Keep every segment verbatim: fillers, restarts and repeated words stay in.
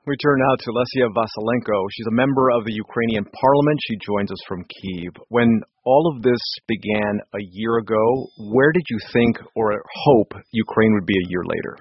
We turn now to Lesia Vasylenko. She's a member of the Ukrainian parliament. She joins us from Kyiv. When all of this began a year ago, where did you think or hope Ukraine would be a year later?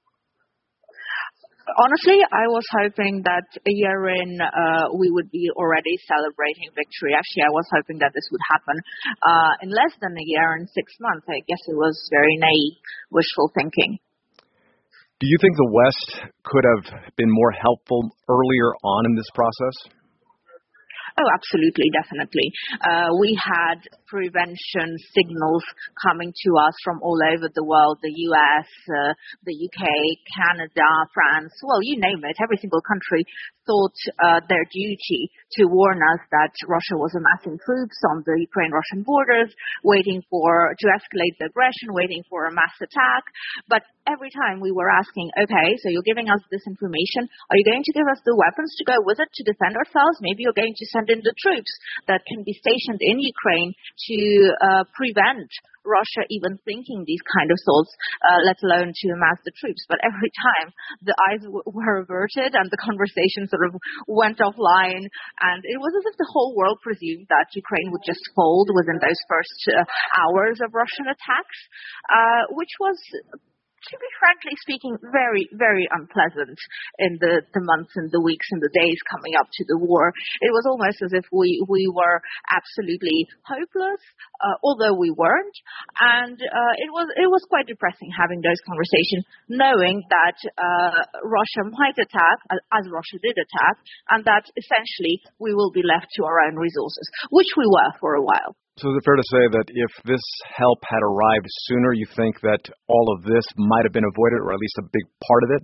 Honestly, I was hoping that a year in, uh, we would be already celebrating victory. Actually, I was hoping that this would happen uh, in less than a year, in six months. I guess it was very naive, wishful thinking. Do you think the West could have been more helpful earlier on in this process? Oh, absolutely, definitely. Uh, we had prevention signals coming to us from all over the world, the U S, uh, the U K, Canada, France, well, you name it. Every single country thought uh, their duty to warn us that Russia was amassing troops on the Ukraine-Russian borders, waiting for to escalate the aggression, waiting for a mass attack. But every time we were asking, okay, so you're giving us this information. Are you going to give us the weapons to go with it to defend ourselves? Maybe you're going to send in the troops that can be stationed in Ukraine to uh, prevent Russia even thinking these kind of thoughts, uh, let alone to amass the troops. But every time the eyes w- were averted and the conversation sort of went offline, and it was as if the whole world presumed that Ukraine would just fold within those first uh, hours of Russian attacks, uh, which was, to be frankly speaking, very, very unpleasant in the, the months and the weeks and the days coming up to the war. It was almost as if we, we were absolutely hopeless, uh, although we weren't. And uh, it was it was quite depressing having those conversations, knowing that uh, Russia might attack, as Russia did attack, and that essentially we will be left to our own resources, which we were for a while. So is it fair to say that if this help had arrived sooner, you think that all of this might have been avoided, or at least a big part of it?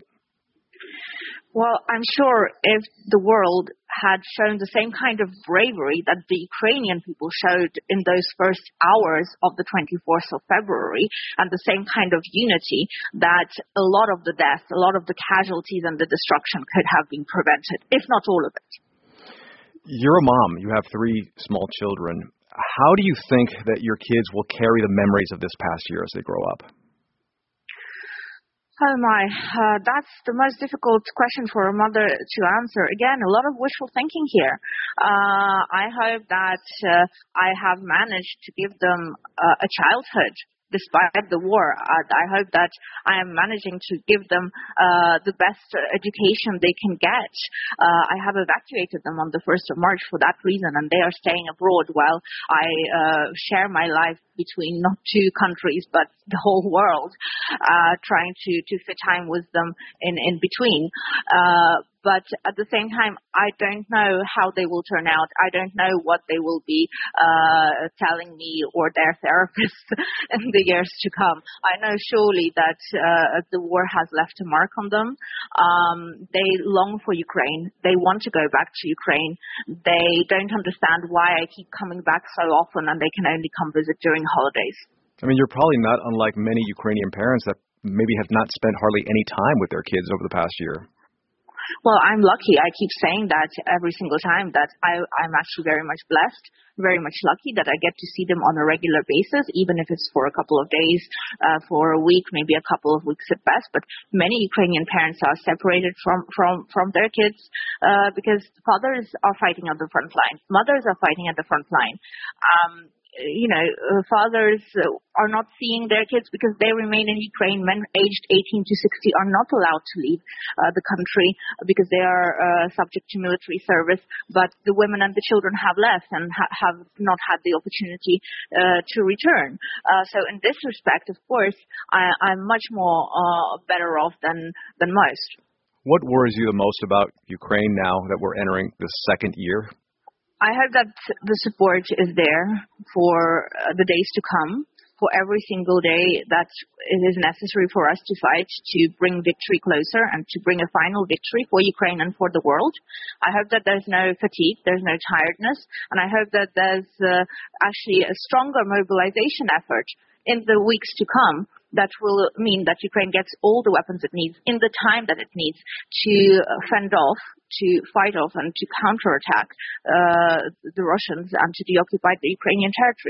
Well, I'm sure if the world had shown the same kind of bravery that the Ukrainian people showed in those first hours of the twenty-fourth of February, and the same kind of unity, that a lot of the deaths, a lot of the casualties and the destruction could have been prevented, if not all of it. You're a mom. You have three small children. How do you think that your kids will carry the memories of this past year as they grow up? Oh my, uh, that's the most difficult question for a mother to answer. Again, a lot of wishful thinking here. Uh, I hope that uh, I have managed to give them uh, a childhood despite the war. Uh, I hope that I am managing to give them uh, the best education they can get. Uh, I have evacuated them on the first of March for that reason, and they are staying abroad while I uh, share my life between not two countries, but the whole world, uh, trying to, to fit time with them in, in between. Uh, But at the same time, I don't know how they will turn out. I don't know what they will be uh, telling me or their therapists in the years to come. I know surely that uh, the war has left a mark on them. Um, they long for Ukraine. They want to go back to Ukraine. They don't understand why I keep coming back so often, and they can only come visit during holidays. I mean, you're probably not unlike many Ukrainian parents that maybe have not spent hardly any time with their kids over the past year. Well, I'm lucky. I keep saying that every single time, that I, I'm actually very much blessed, very much lucky that I get to see them on a regular basis, even if it's for a couple of days, uh, for a week, maybe a couple of weeks at best. But many Ukrainian parents are separated from, from, from their kids uh, because fathers are fighting at the front line. Mothers are fighting at the front line. Um, you know, uh, fathers uh, are not seeing their kids because they remain in Ukraine. Men aged eighteen to sixty are not allowed to leave uh, the country because they are uh, subject to military service, but the women and the children have left and ha- have not had the opportunity uh, to return. Uh, so in this respect, of course, I, I'm much more uh, better off than, than most. What worries you the most about Ukraine now that we're entering the second year? I hope that the support is there for uh, the days to come, for every single day that it is necessary for us to fight to bring victory closer and to bring a final victory for Ukraine and for the world. I hope that there's no fatigue, there's no tiredness, and I hope that there's uh, actually a stronger mobilization effort in the weeks to come that will mean that Ukraine gets all the weapons it needs in the time that it needs to fend off, to fight off, and to counterattack uh, the Russians and to deoccupy the Ukrainian territories.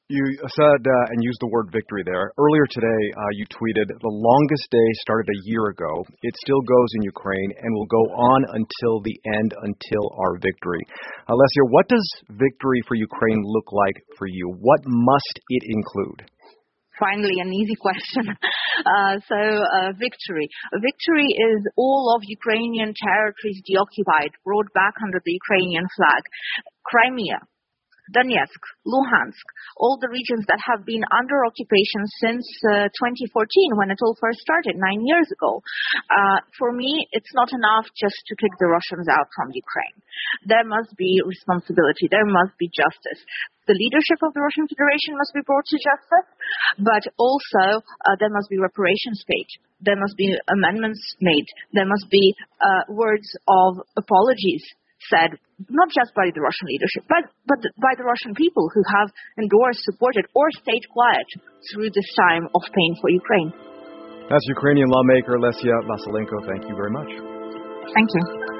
You said uh, and used the word victory there. Earlier today, uh, you tweeted, the longest day started a year ago. It still goes in Ukraine and will go on until the end, until our victory. Alessia, what does victory for Ukraine look like for you? What must it include? Finally, an easy question. Uh, so, uh, victory. Victory is all of Ukrainian territories deoccupied, brought back under the Ukrainian flag. Crimea, Donetsk, Luhansk, all the regions that have been under occupation since uh, twenty fourteen, when it all first started, nine years ago. Uh, for me, it's not enough just to kick the Russians out from Ukraine. There must be responsibility. There must be justice. The leadership of the Russian Federation must be brought to justice, but also uh, there must be reparations paid. There must be amendments made. There must be uh, words of apologies said, not just by the Russian leadership, but, but by the Russian people who have endorsed, supported, or stayed quiet through this time of pain for Ukraine. That's Ukrainian lawmaker Alessia Vasylenko. Thank you very much. Thank you.